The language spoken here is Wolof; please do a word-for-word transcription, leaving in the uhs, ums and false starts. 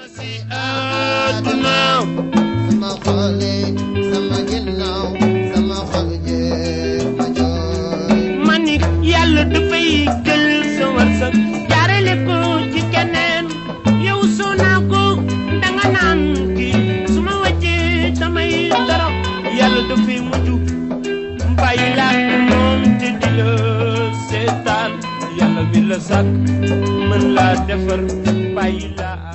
si àdduna sama xole sama ginnaaw sama xol jeex ma jooy man it yàlla dafay jël sa wërsëg jaarale ko ci keneen yow soo naa ko danga naan kii su ma wàccee damay dara yàlla dafay mujj bàyyi laa moom te di la seetaan yàlla mi la sàkk mën laa defar bàyyi laa